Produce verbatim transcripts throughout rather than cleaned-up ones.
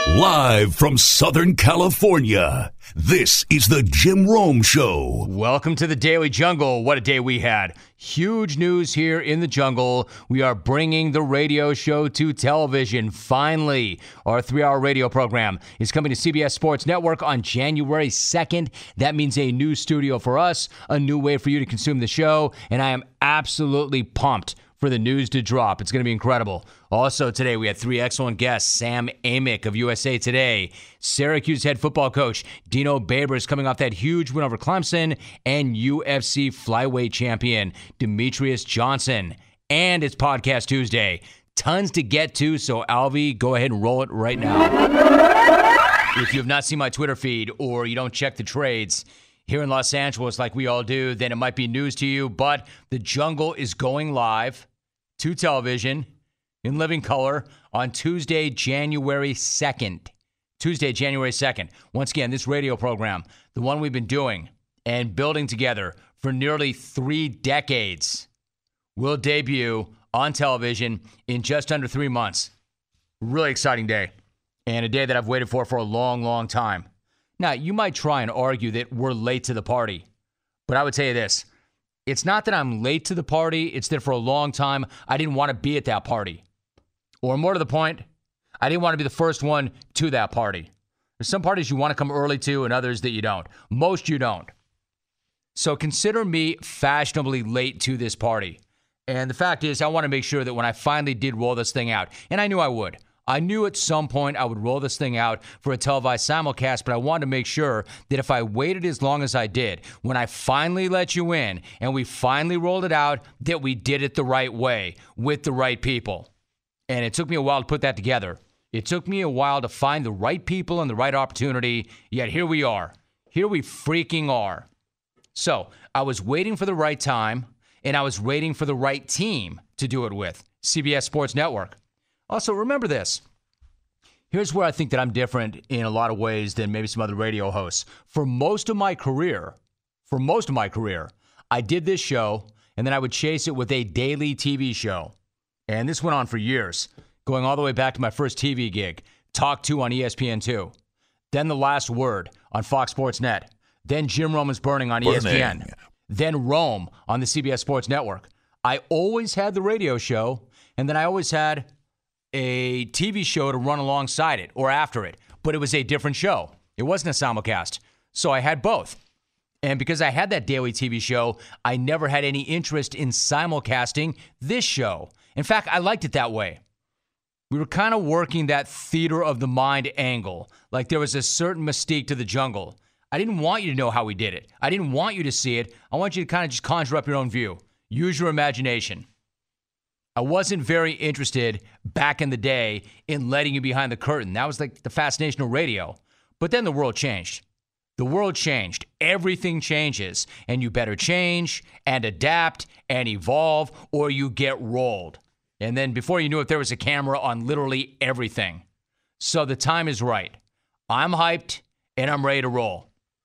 Live from Southern California, this is the Jim Rome Show. Welcome to the Daily Jungle. What a day we had. Huge news here in the jungle. We are bringing the radio show to television. Finally, our three-hour radio program is coming to C B S Sports Network on January second. That means a new studio for us, a new way for you to consume the show, and I am absolutely pumped for the news to drop. It's going to be incredible. Also today, we had three excellent guests. Sam Amick of U S A Today, Syracuse head football coach Dino Babers coming off that huge win over Clemson, and U F C flyweight champion Demetrius Johnson. And it's Podcast Tuesday. Tons to get to, so Alvy, go ahead and roll it right now. If you have not seen my Twitter feed or you don't check the trades here in Los Angeles like we all do, then it might be news to you, but the jungle is going live to television in living color on Tuesday, January second. Tuesday, January second. Once again, this radio program, the one we've been doing and building together for nearly three decades, will debut on television in just under three months. Really exciting day, and a day that I've waited for for a long, long time. Now, you might try and argue that we're late to the party, but I would tell you this. It's not that I'm late to the party. It's that for a long time, I didn't want to be at that party. Or more to the point, I didn't want to be the first one to that party. There's some parties you want to come early to and others that you don't. Most you don't. So consider me fashionably late to this party. And the fact is, I want to make sure that when I finally did roll this thing out, and I knew I would, I knew at some point I would roll this thing out for a televised simulcast, but I wanted to make sure that if I waited as long as I did, when I finally let you in and we finally rolled it out, that we did it the right way with the right people. And it took me a while to put that together. It took me a while to find the right people and the right opportunity, yet here we are. Here we freaking are. So I was waiting for the right time, and I was waiting for the right team to do it with, C B S Sports Network. Also, remember this. Here's where I think that I'm different in a lot of ways than maybe some other radio hosts. For most of my career, for most of my career, I did this show, and then I would chase it with a daily T V show. And this went on for years, going all the way back to my first T V gig, Talk two on E S P N two. Then The Last Word on Fox Sports Net. Then Jim Rome is Burning on E S P N. Burning. Then Rome on the C B S Sports Network. I always had the radio show, and then I always had a T V show to run alongside it or after it, but it was a different show. It wasn't a simulcast. So I had both. And because I had that daily T V show, I never had any interest in simulcasting this show. In fact, I liked it that way. We were kind of working that theater of the mind angle, like there was a certain mystique to the jungle. I didn't want you to know how we did it. I didn't want you to see it. I want you to kind of just conjure up your own view. Use your imagination. I wasn't very interested back in the day in letting you behind the curtain. That was like the fascination of radio. But then the world changed. The world changed. Everything changes. And you better change and adapt and evolve or you get rolled. And then before you knew it, there was a camera on literally everything. So the time is right. I'm hyped and I'm ready to roll.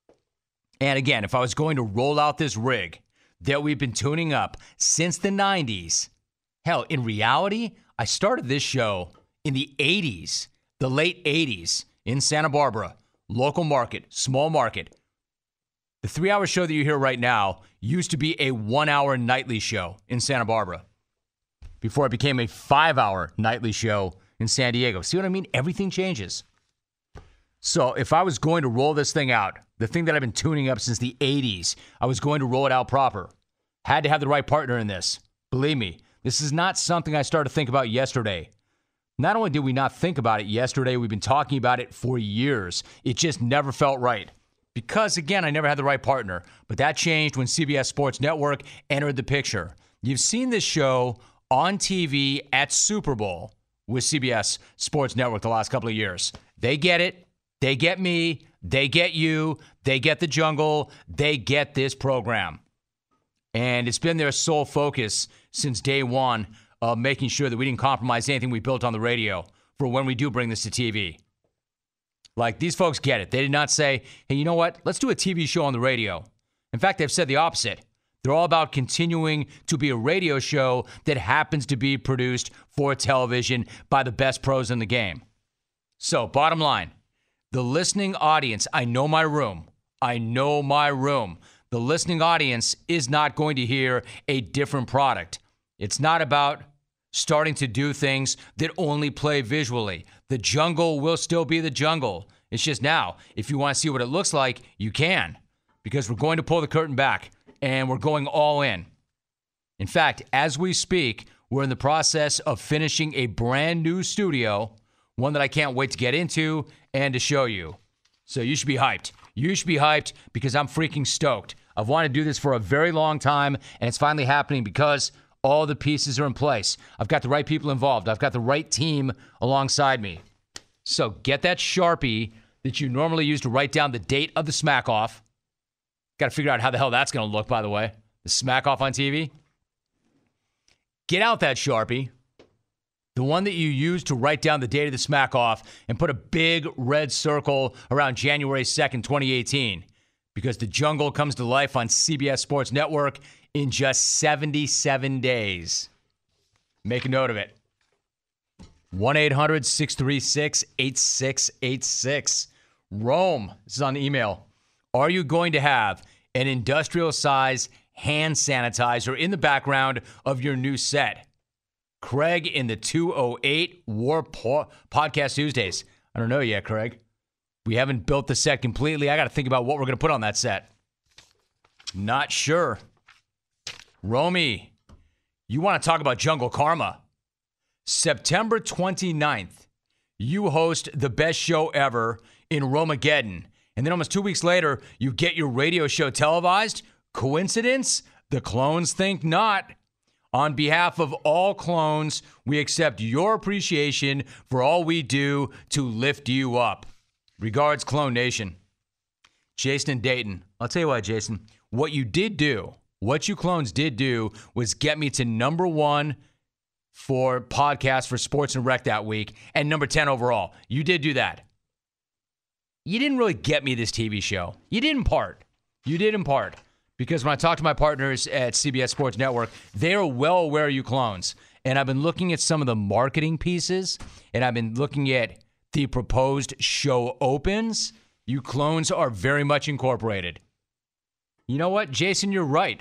And again, if I was going to roll out this rig that we've been tuning up since the nineties, hell, in reality, I started this show in the eighties, the late eighties, in Santa Barbara, local market, small market. The three-hour show that you hear right now used to be a one-hour nightly show in Santa Barbara before it became a five-hour nightly show in San Diego. See what I mean? Everything changes. So if I was going to roll this thing out, the thing that I've been tuning up since the eighties, I was going to roll it out proper. Had to have the right partner in this. Believe me. This is not something I started to think about yesterday. Not only did we not think about it yesterday, we've been talking about it for years. It just never felt right. Because, again, I never had the right partner. But that changed when C B S Sports Network entered the picture. You've seen this show on T V at Super Bowl with C B S Sports Network the last couple of years. They get it. They get me. They get you. They get the jungle. They get this program. And it's been their sole focus since day one of making sure that we didn't compromise anything we built on the radio for when we do bring this to T V. Like, these folks get it. They did not say, hey, you know what? Let's do a T V show on the radio. In fact, they've said the opposite. They're all about continuing to be a radio show that happens to be produced for television by the best pros in the game. So, bottom line, the listening audience, I know my room. I know my room. The listening audience is not going to hear a different product. It's not about starting to do things that only play visually. The jungle will still be the jungle. It's just now, if you want to see what it looks like, you can, because we're going to pull the curtain back and we're going all in. In fact, as we speak, we're in the process of finishing a brand new studio, one that I can't wait to get into and to show you. So you should be hyped. You should be hyped because I'm freaking stoked. I've wanted to do this for a very long time, and it's finally happening because all the pieces are in place. I've got the right people involved. I've got the right team alongside me. So get that Sharpie that you normally use to write down the date of the smack off. Got to figure out how the hell that's going to look, by the way. The smack off on T V. Get out that Sharpie, the one that you use to write down the date of the smack off, and put a big red circle around January second, twenty eighteen, because the jungle comes to life on C B S Sports Network in just seventy-seven days. Make a note of it. one eight hundred six three six eight six eight six. Rome, this is on the email. Are you going to have an industrial size hand sanitizer in the background of your new set? Craig in the two oh eight War po- Podcast Tuesdays. I don't know yet, Craig. We haven't built the set completely. I got to think about what we're going to put on that set. Not sure. Romy, you want to talk about Jungle Karma? September twenty-ninth, you host the best show ever in Romageddon. And then almost two weeks later, you get your radio show televised. Coincidence? The clones think not. On behalf of all clones, we accept your appreciation for all we do to lift you up. Regards, Clone Nation. Jason and Dayton. I'll tell you what, Jason. What you did do, what you clones did do, was get me to number one for podcasts for Sports and Rec that week, and number ten overall. You did do that. You didn't really get me this T V show. You did in part. You did in part. Because when I talk to my partners at C B S Sports Network, they are well aware of you clones. And I've been looking at some of the marketing pieces, and I've been looking at the proposed show opens. You clones are very much incorporated. You know what, Jason, you're right.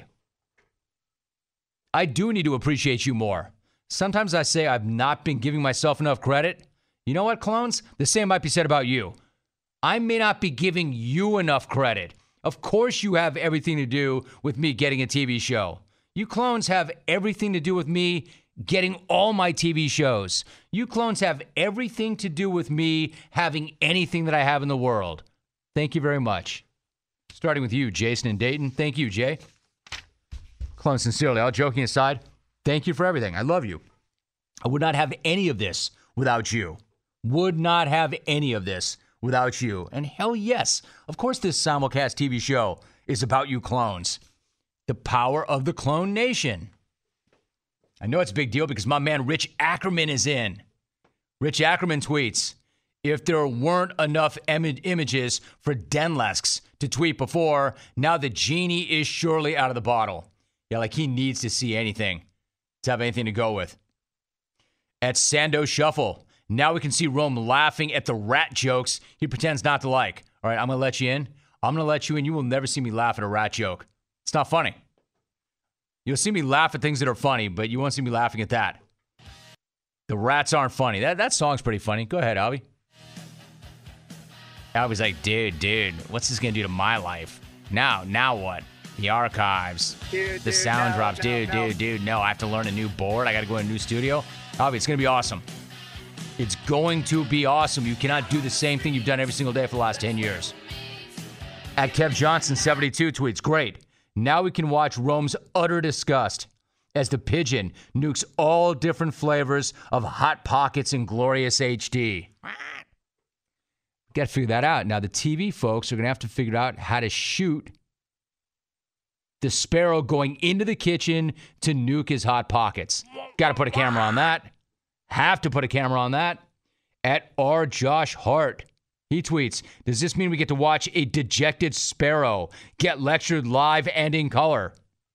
I do need to appreciate you more. Sometimes I say I've not been giving myself enough credit. You know what, clones? The same might be said about you. I may not be giving you enough credit. Of course you have everything to do with me getting a T V show. You clones have everything to do with me getting all my T V shows. You clones have everything to do with me having anything that I have in the world. Thank you very much. Starting with you, Jason and Dayton. Thank you, Jay. Clone, sincerely, all joking aside, thank you for everything. I love you. I would not have any of this without you. Would not have any of this without you. And hell yes, of course this simulcast T V show is about you clones. The power of the Clone Nation. I know it's a big deal because my man Rich Ackerman is in. Rich Ackerman tweets, if there weren't enough em- images for Denlesks to tweet before, now the genie is surely out of the bottle. Yeah, like he needs to see anything to have anything to go with. At Sando Shuffle, now we can see Rome laughing at the rat jokes he pretends not to like. All right, I'm going to let you in. I'm going to let you in. You will never see me laugh at a rat joke. It's not funny. You'll see me laugh at things that are funny, but you won't see me laughing at that. The rats aren't funny. That that song's pretty funny. Go ahead, Albie. Albie's like, dude, dude, what's this going to do to my life? Now, now what? The archives, dude, the dude, sound no, drops. no, Dude, no. dude, dude, no, I have to learn a new board. I got to go in a new studio. Albie, it's going to be awesome. It's going to be awesome. You cannot do the same thing you've done every single day for the last ten years. At Kev Johnson seventy-two tweets, great. Now we can watch Rome's utter disgust as the pigeon nukes all different flavors of Hot Pockets in glorious H D. Got to figure that out. Now the T V folks are going to have to figure out how to shoot the sparrow going into the kitchen to nuke his Hot Pockets. Got to put a camera on that. Have to put a camera on that. At R. Josh Hart, he tweets, does this mean we get to watch a dejected sparrow get lectured live and in color?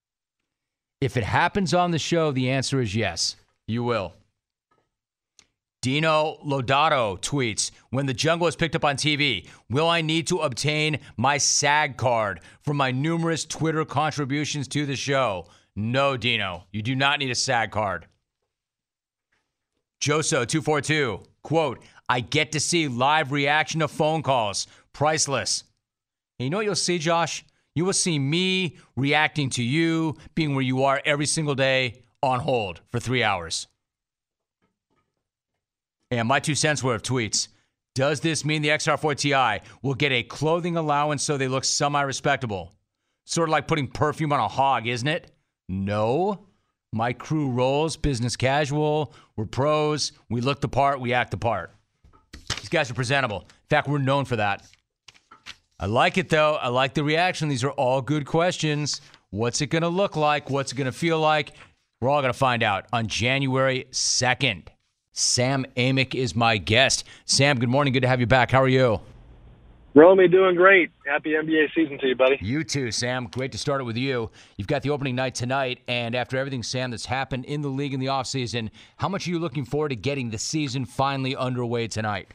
If it happens on the show, the answer is yes. You will. Dino Lodato tweets, when the jungle is picked up on T V, will I need to obtain my SAG card for my numerous Twitter contributions to the show? No, Dino, you do not need a SAG card. Joso two forty-two, quote, I get to see live reaction to phone calls. Priceless. And you know what you'll see, Josh? You will see me reacting to you, being where you are every single day on hold for three hours. And my two cents worth of tweets. Does this mean the X R four T I will get a clothing allowance so they look semi-respectable? Sort of like putting perfume on a hog, isn't it? No. My crew rolls business casual. We're pros. We look the part. We act the part. These guys are presentable. In fact, we're known for that. I like it, though. I like the reaction. These are all good questions. What's it going to look like? What's it going to feel like? We're all going to find out on January second. Sam Amick is my guest. Sam, good morning. Good to have you back. How are you? Romy, doing great. Happy N B A season to you, buddy. You too, Sam. Great to start it with you. You've got the opening night tonight, and after everything, Sam, that's happened in the league in the offseason, how much are you looking forward to getting the season finally underway tonight?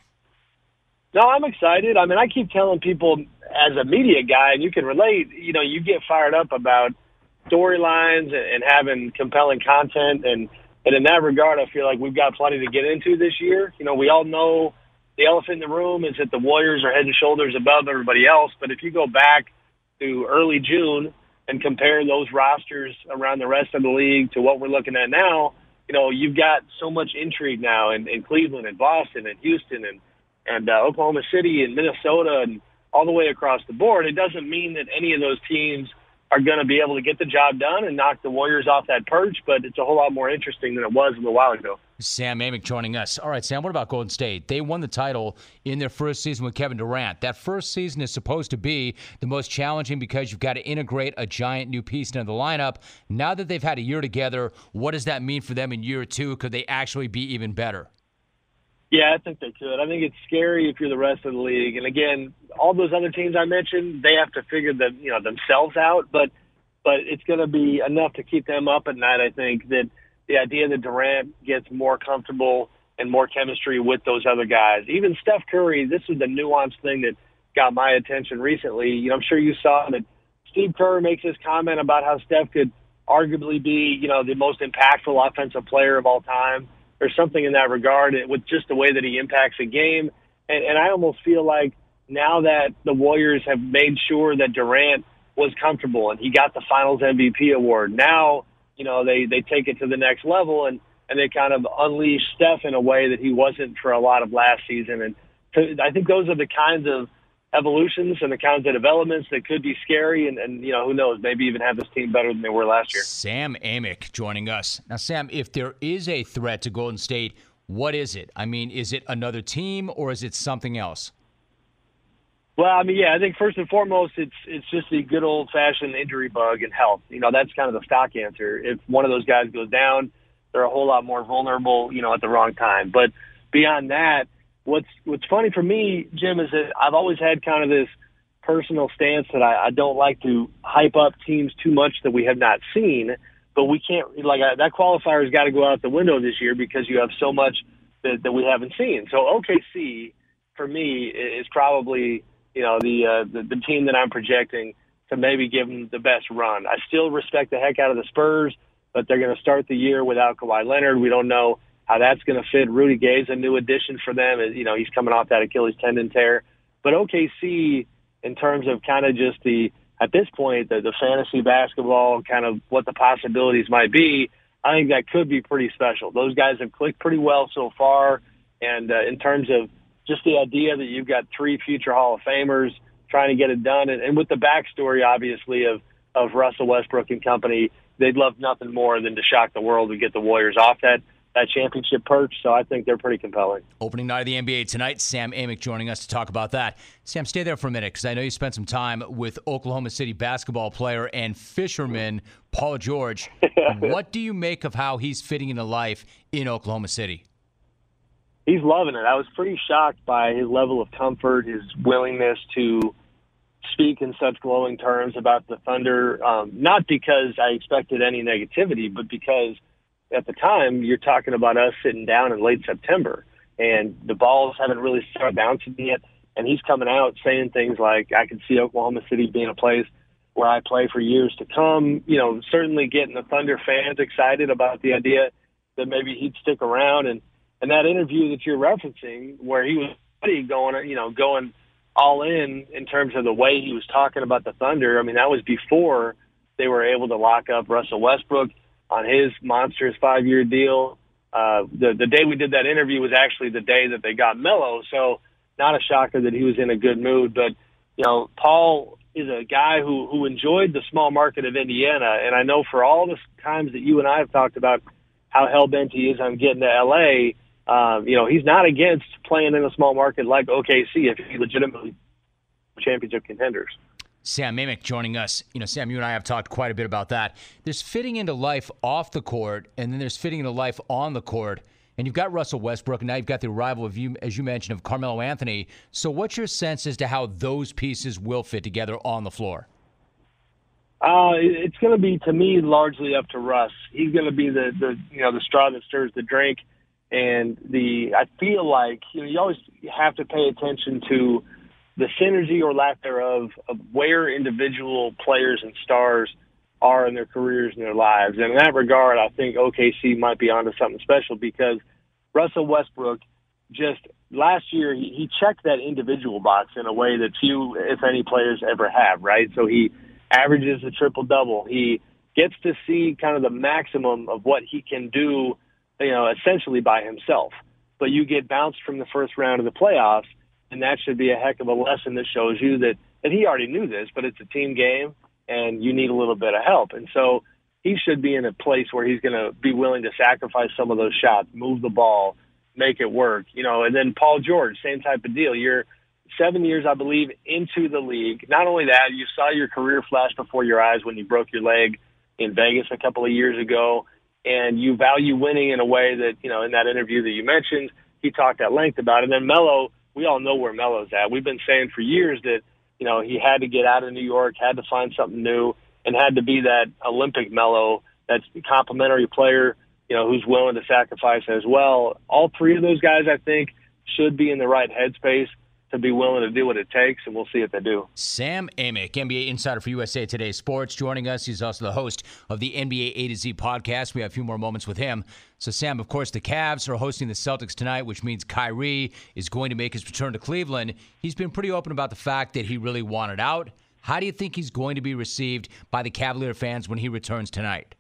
No, I'm excited. I mean, I keep telling people as a media guy, and you can relate, you know, you get fired up about storylines and, and having compelling content, and And in that regard, I feel like we've got plenty to get into this year. You know, we all know the elephant in the room is that the Warriors are head and shoulders above everybody else. But if you go back to early June and compare those rosters around the rest of the league to what we're looking at now, you know, you've got so much intrigue now in, in Cleveland and Boston and Houston and, and uh, Oklahoma City and Minnesota and all the way across the board. It doesn't mean that any of those teams are going to be able to get the job done and knock the Warriors off that perch, but it's a whole lot more interesting than it was a little while ago. Sam Amick joining us. All right, Sam, what about Golden State? They won the title in their first season with Kevin Durant. That first season is supposed to be the most challenging because you've got to integrate a giant new piece into the lineup. Now that they've had a year together, what does that mean for them in year two? Could they actually be even better? Yeah, I think they could. I think it's scary if you're the rest of the league. And again, all those other teams I mentioned, they have to figure them, you know, themselves out. But but it's going to be enough to keep them up at night. I think that the idea that Durant gets more comfortable and more chemistry with those other guys, even Steph Curry. This is the nuanced thing that got my attention recently. You know, I'm sure you saw that Steve Kerr makes this comment about how Steph could arguably be, you know, the most impactful offensive player of all time. There's something in that regard with just the way that he impacts a game. And, and I almost feel like now that the Warriors have made sure that Durant was comfortable and he got the Finals M V P award, now, you know, they, they take it to the next level and, and they kind of unleash Steph in a way that he wasn't for a lot of last season. And to, I think those are the kinds of evolutions and the kinds of developments that could be scary and, and, you know, who knows, maybe even have this team better than they were last year. Sam Amick joining us. Now, Sam, if there is a threat to Golden State, what is it? I mean, is it another team or is it something else? Well, I mean, yeah, I think first and foremost, it's it's just the good old-fashioned injury bug and health. You know, that's kind of the stock answer. If one of those guys goes down, they're a whole lot more vulnerable, you know, at the wrong time. But beyond that, What's what's funny for me, Jim, is that I've always had kind of this personal stance that I, I don't like to hype up teams too much that we have not seen, but we can't, like, I, that qualifier's got to go out the window this year because you have so much that, that we haven't seen. So O K C, for me, is probably, you know, the, uh, the the team that I'm projecting to maybe give them the best run. I still respect the heck out of the Spurs, but they're going to start the year without Kawhi Leonard. We don't know how that's going to fit. Rudy Gay's a new addition for them. You know, he's coming off that Achilles tendon tear. But O K C, in terms of kind of just the, at this point, the, the fantasy basketball, kind of what the possibilities might be, I think that could be pretty special. Those guys have clicked pretty well so far. And uh, in terms of just the idea that you've got three future Hall of Famers trying to get it done, and, and with the backstory, obviously, of, of Russell Westbrook and company, they'd love nothing more than to shock the world and get the Warriors off that that championship perch, so I think they're pretty compelling. Opening night of the N B A tonight, Sam Amick joining us to talk about that. Sam, stay there for a minute because I know you spent some time with Oklahoma City basketball player and fisherman Paul George. What do you make of how he's fitting into life in Oklahoma City? He's loving it. I was pretty shocked by his level of comfort, his willingness to speak in such glowing terms about the Thunder, um, not because I expected any negativity, but because at the time, you're talking about us sitting down in late September. and the balls haven't really started bouncing yet. And he's coming out saying things like, I can see Oklahoma City being a place where I play for years to come. You know, certainly getting the Thunder fans excited about the idea that maybe he'd stick around. And, and that interview that you're referencing where he was going, you know, going all in in terms of the way he was talking about the Thunder, I mean, that was before they were able to lock up Russell Westbrook on his monstrous five-year deal. Uh, the, the day we did that interview was actually the day that they got Melo, so not a shocker that he was in a good mood. But, you know, Paul is a guy who, who enjoyed the small market of Indiana, and I know for all the times that you and I have talked about how hell-bent he is on getting to L A, um, you know, he's not against playing in a small market like O K C if he legitimately championship contenders. Sam Amick joining us. You know, Sam, you and I have talked quite a bit about that. There's fitting into life off the court, and then there's fitting into life on the court. And you've got Russell Westbrook, and now you've got the arrival of you, as you mentioned, of Carmelo Anthony. So what's your sense as to how those pieces will fit together on the floor? Uh, it's going to be, to me, largely up to Russ. He's going to be the, the you know the straw that stirs the drink, and the I feel like you know you always have to pay attention to the synergy or lack thereof of where individual players and stars are in their careers and their lives. And in that regard, I think O K C might be onto something special because Russell Westbrook just last year, he, he checked that individual box in a way that few, if any, players ever have, right? So he averages a triple-double. He gets to see kind of the maximum of what he can do, you know, essentially by himself. But you get bounced from the first round of the playoffs, and that should be a heck of a lesson that shows you that, that he already knew this, but it's a team game, and you need a little bit of help. And so he should be in a place where he's going to be willing to sacrifice some of those shots, move the ball, make it work. You know, and then Paul George, same type of deal. You're seven years, I believe, into the league. Not only that, you saw your career flash before your eyes when you broke your leg in Vegas a couple of years ago, and you value winning in a way that, you know, in that interview that you mentioned, he talked at length about it. And then Melo, we all know where Melo's at. We've been saying for years that, you know, he had to get out of New York, had to find something new, and had to be that Olympic Melo, that complimentary player, you know, who's willing to sacrifice as well. All three of those guys, I think, should be in the right headspace to be willing to do what it takes, and we'll see if they do. Sam Amick, N B A insider for U S A Today Sports, joining us. He's also the host of the N B A A to Z podcast. We have a few more moments with him. So, Sam, of course, the Cavs are hosting the Celtics tonight, which means Kyrie is going to make his return to Cleveland. He's been pretty open about the fact that he really wanted out. How do you think he's going to be received by the Cavalier fans when he returns tonight?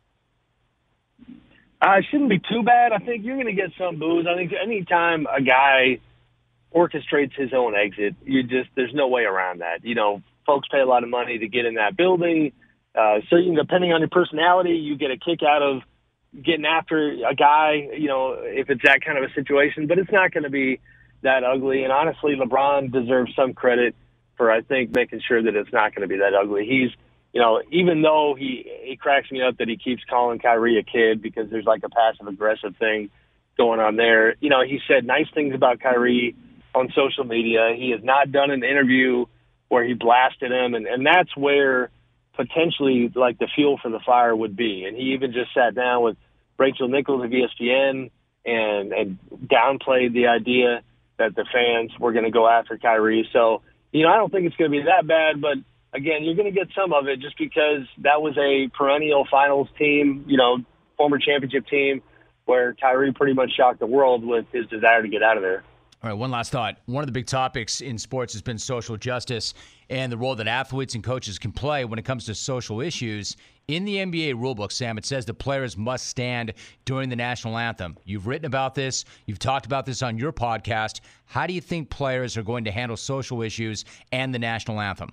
Uh, it shouldn't be too bad. I think you're going to get some boos. I think anytime a guy orchestrates his own exit, you just there's no way around that. You know, folks pay a lot of money to get in that building. Uh, so you, depending on your personality, you get a kick out of getting after a guy, you know, if it's that kind of a situation. But it's not going to be that ugly. And honestly, LeBron deserves some credit for, I think, making sure that it's not going to be that ugly. He's, you know, even though he, he cracks me up that he keeps calling Kyrie a kid because there's like a passive-aggressive thing going on there. You know, he said nice things about Kyrie on social media. He has not done an interview where he blasted him, and, and that's where potentially like the fuel for the fire would be. And he even just sat down with Rachel Nichols of E S P N and, and downplayed the idea that the fans were going to go after Kyrie. So, you know, I don't think it's going to be that bad, but again, you're going to get some of it just because that was a perennial finals team, you know, former championship team where Kyrie pretty much shocked the world with his desire to get out of there. All right, one last thought. One of the big topics in sports has been social justice and the role that athletes and coaches can play when it comes to social issues. In the N B A rulebook, Sam, it says the players must stand during the national anthem. You've written about this. You've talked about this on your podcast. How do you think players are going to handle social issues and the national anthem?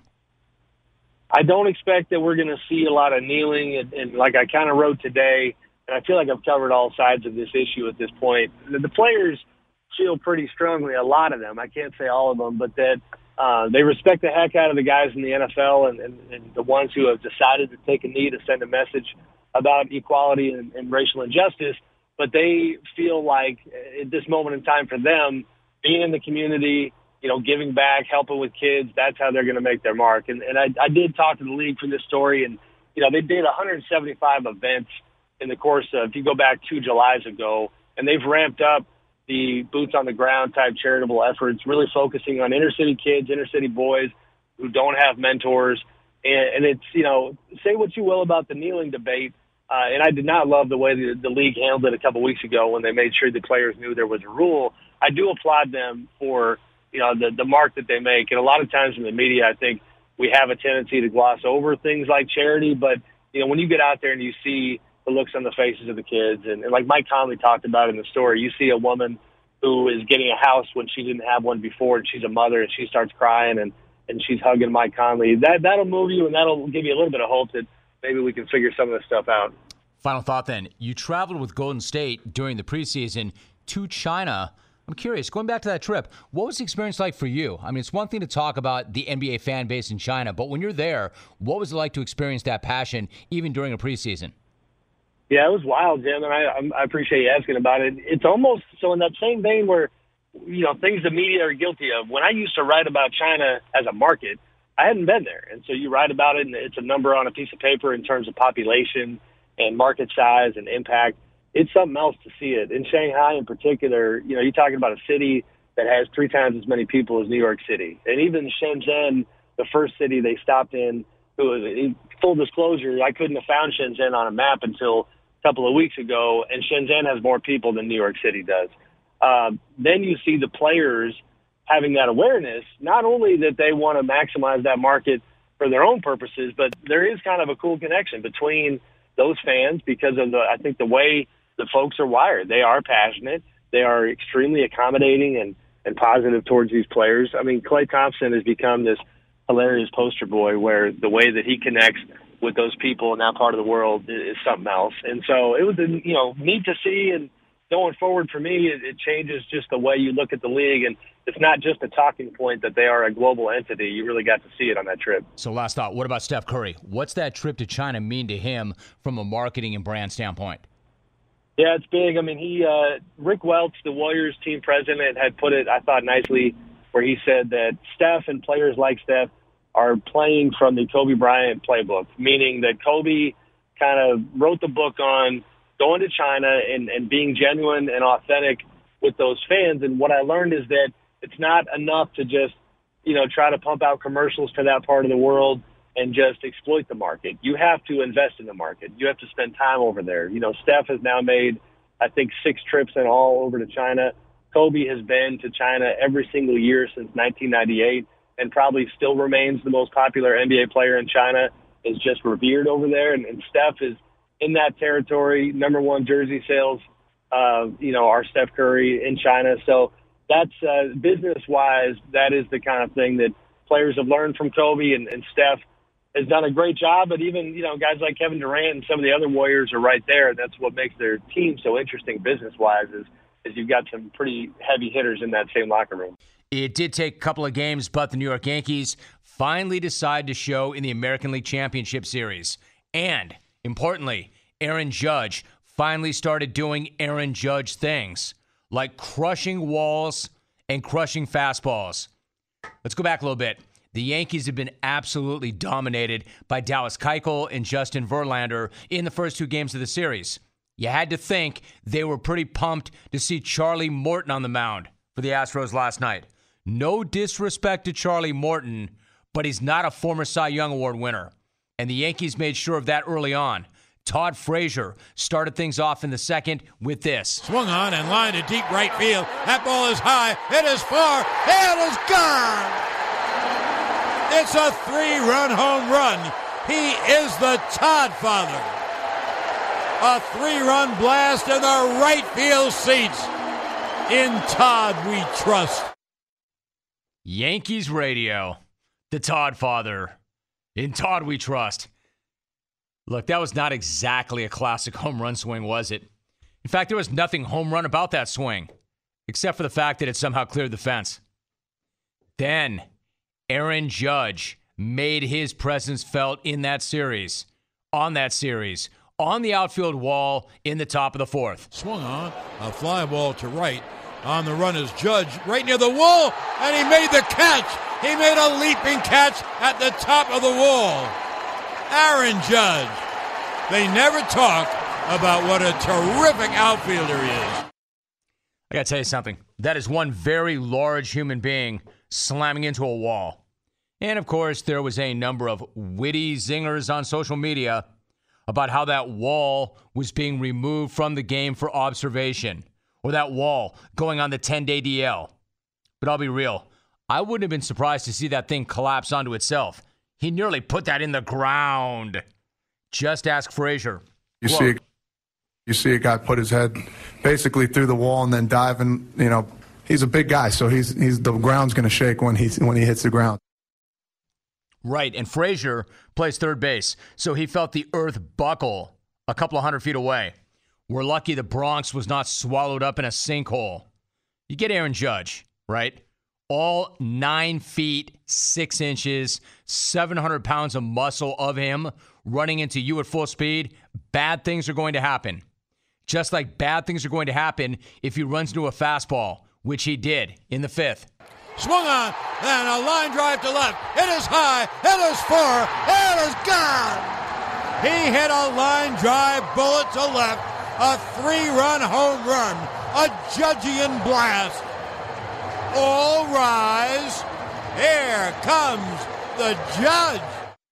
I don't expect that we're going to see a lot of kneeling. And, and like I kind of wrote today, and I feel like I've covered all sides of this issue at this point, the, the players feel pretty strongly, a lot of them, I can't say all of them, but that uh, they respect the heck out of the guys in the N F L and, and, and the ones who have decided to take a knee to send a message about equality and, and racial injustice. But they feel like at this moment in time for them, being in the community, you know, giving back, helping with kids, that's how they're going to make their mark. And, and I, I did talk to the league for this story, and, you know, they did one hundred seventy-five events in the course of, if you go back two Julys ago, and they've ramped up the boots on the ground type charitable efforts, really focusing on inner city kids, inner city boys who don't have mentors. And, and it's, you know, say what you will about the kneeling debate. Uh, and I did not love the way the, the league handled it a couple weeks ago when they made sure the players knew there was a rule. I do applaud them for, you know, the, the mark that they make. And a lot of times in the media, I think we have a tendency to gloss over things like charity. But, you know, when you get out there and you see the looks on the faces of the kids, and, and like Mike Conley talked about in the story, you see a woman who is getting a house when she didn't have one before, and she's a mother, and she starts crying, and, and she's hugging Mike Conley. That, that'll move you, and that'll give you a little bit of hope that maybe we can figure some of this stuff out. Final thought then. You traveled with Golden State during the preseason to China. I'm curious, going back to that trip, what was the experience like for you? I mean, it's one thing to talk about the N B A fan base in China, but when you're there, what was it like to experience that passion even during a preseason? Yeah, it was wild, Jim, and I, I appreciate you asking about it. It's almost so in that same vein where, you know, things the media are guilty of. When I used to write about China as a market, I hadn't been there. And so you write about it, and it's a number on a piece of paper in terms of population and market size and impact. It's something else to see it. In Shanghai in particular, you know, you're talking about a city that has three times as many people as New York City. And even Shenzhen, the first city they stopped in, full disclosure, I couldn't have found Shenzhen on a map until a couple of weeks ago, and Shenzhen has more people than New York City does. Uh, then you see the players having that awareness, not only that they want to maximize that market for their own purposes, but there is kind of a cool connection between those fans because of the, I think the way the folks are wired. They are passionate. They are extremely accommodating and, and positive towards these players. I mean, Klay Thompson has become this hilarious poster boy where the way that he connects with those people in that part of the world is something else. And so it was, you know, neat to see. And going forward for me, it, it changes just the way you look at the league. And it's not just a talking point that they are a global entity. You really got to see it on that trip. So last thought, what about Steph Curry? What's that trip to China mean to him from a marketing and brand standpoint? Yeah, it's big. I mean, he, uh, Rick Welch, the Warriors team president, had put it, I thought, nicely, where he said that Steph and players like Steph are playing from the Kobe Bryant playbook, meaning that Kobe kind of wrote the book on going to China and, and being genuine and authentic with those fans. And what I learned is that it's not enough to just, you know, try to pump out commercials to that part of the world and just exploit the market. You have to invest in the market. You have to spend time over there. You know, Steph has now made, I think, six trips in all over to China. Kobe has been to China every single year since nineteen ninety-eight and probably still remains the most popular N B A player in China, is just revered over there. And, and Steph is in that territory. Number one jersey sales, uh, you know, are Steph Curry in China. So that's uh, business-wise, that is the kind of thing that players have learned from Kobe, and, and Steph has done a great job. But even, you know, guys like Kevin Durant and some of the other Warriors are right there. That's what makes their team so interesting business-wise is, is you've got some pretty heavy hitters in that same locker room. It did take a couple of games, but the New York Yankees finally decided to show in the American League Championship Series. And, importantly, Aaron Judge finally started doing Aaron Judge things, like crushing walls and crushing fastballs. Let's go back a little bit. The Yankees have been absolutely dominated by Dallas Keuchel and Justin Verlander in the first two games of the series. You had to think they were pretty pumped to see Charlie Morton on the mound for the Astros last night. No disrespect to Charlie Morton, but he's not a former Cy Young Award winner. And the Yankees made sure of that early on. Todd Frazier started things off in the second with this. Swung on and lined to deep right field. That ball is high. It is far. It is gone. It's a three-run home run. He is the Todd Father. A three-run blast in the right field seats. In Todd we trust. Yankees radio. The Todd Father. In Todd we trust. Look, that was not exactly a classic home run swing, was it? In fact, there was nothing home run about that swing, except for the fact that it somehow cleared the fence. Then, Aaron Judge made his presence felt in that series, on that series, on the outfield wall in the top of the fourth. Swung on, a fly ball to right. On the run is Judge, right near the wall, and he made the catch. He made a leaping catch at the top of the wall. Aaron Judge. They never talk about what a terrific outfielder he is. I got to tell you something. That is one very large human being slamming into a wall. And, of course, there was a number of witty zingers on social media about how that wall was being removed from the game for observation, or that wall going on the ten-day D L. But I'll be real. I wouldn't have been surprised to see that thing collapse onto itself. He nearly put that in the ground. Just ask Frazier. You see, a, you see a guy put his head basically through the wall and then dive, and you know he's a big guy, so he's he's the ground's going to shake when he when he hits the ground. Right, and Frazier plays third base, so he felt the earth buckle a couple of hundred feet away. We're lucky the Bronx was not swallowed up in a sinkhole. You get Aaron Judge, right? All nine feet, six inches, seven hundred pounds of muscle of him running into you at full speed. Bad things are going to happen. Just like bad things are going to happen if he runs into a fastball, which he did in the fifth. Swung on, and a line drive to left. It is high, it is far, it is gone. He hit a line drive bullet to left, a three-run home run, a Judgian blast. All rise. Here comes the Judge.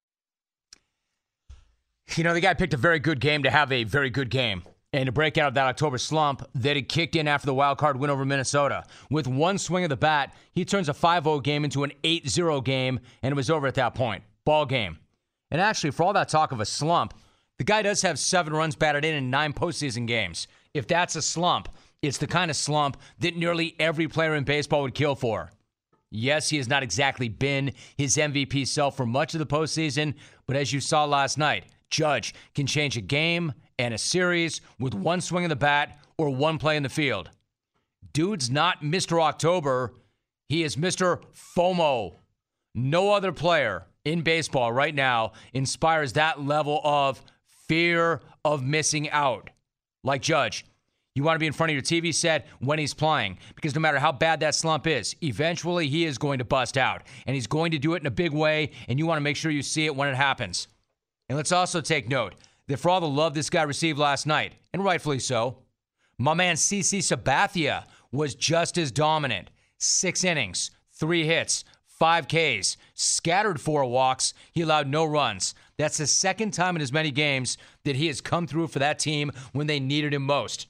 You know, the guy picked a very good game to have a very good game. And to break out of that October slump that had kicked in after the wild card win over Minnesota. With one swing of the bat, he turns a five oh game into an eight zero game, and it was over at that point. Ball game. And actually, for all that talk of a slump, the guy does have seven runs batted in in nine postseason games. If that's a slump, it's the kind of slump that nearly every player in baseball would kill for. Yes, he has not exactly been his M V P self for much of the postseason, but as you saw last night, Judge can change a game and a series with one swing of the bat or one play in the field. Dude's not Mister October. He is Mister FOMO. No other player in baseball right now inspires that level of fear of missing out. Like Judge, you want to be in front of your T V set when he's playing, because no matter how bad that slump is, eventually he is going to bust out, and he's going to do it in a big way, and you want to make sure you see it when it happens. And let's also take note that for all the love this guy received last night, and rightfully so, my man CeCe Sabathia was just as dominant. Six innings, three hits, five Ks, scattered four walks. He allowed no runs. That's the second time in as many games that he has come through for that team when they needed him most.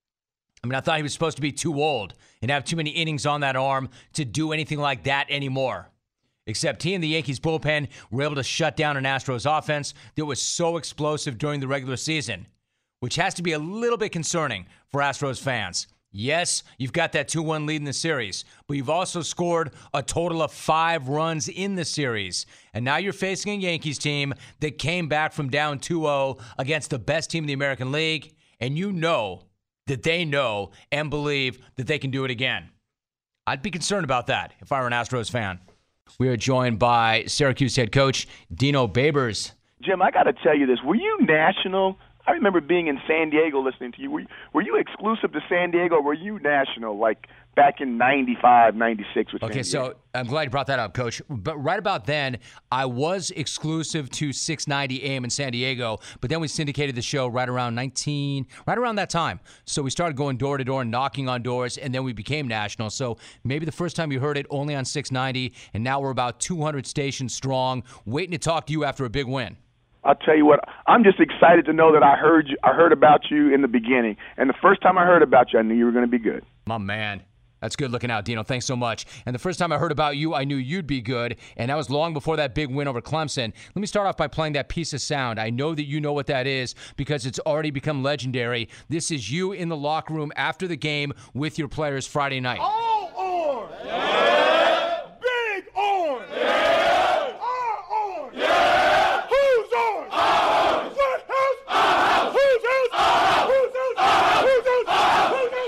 I mean, I thought he was supposed to be too old and have too many innings on that arm to do anything like that anymore. Except he and the Yankees bullpen were able to shut down an Astros offense that was so explosive during the regular season, which has to be a little bit concerning for Astros fans. Yes, you've got that two one lead in the series, but you've also scored a total of five runs in the series. And now you're facing a Yankees team that came back from down two oh against the best team in the American League, and you know that they know and believe that they can do it again. I'd be concerned about that if I were an Astros fan. We are joined by Syracuse head coach Dino Babers. Jim, I got to tell you this. Were you national? I remember being in San Diego listening to you. Were you, were you exclusive to San Diego, or were you national, like back in ninety-five, ninety-six with Okay, San Diego? So I'm glad you brought that up, Coach. But right about then, I was exclusive to six ninety A M in San Diego, but then we syndicated the show right around nineteen, right around that time. So we started going door to door, knocking on doors, and then we became national. So maybe the first time you heard it only on six ninety, and now we're about two hundred stations strong, waiting to talk to you after a big win. I'll tell you what, I'm just excited to know that I heard you, I heard about you in the beginning. And the first time I heard about you, I knew you were going to be good. My man. That's good looking out, Dino. Thanks so much. And the first time I heard about you, I knew you'd be good, and that was long before that big win over Clemson. Let me start off by playing that piece of sound. I know that you know what that is because it's already become legendary. This is you in the locker room after the game with your players Friday night. All orange! Yeah! Big orange! Yeah! All orange! Yeah! Who's orange? Orange! What house? Orange! Who's house? Orange! Who's house? Orange! Who's house? Orange! Who's house? Who's house?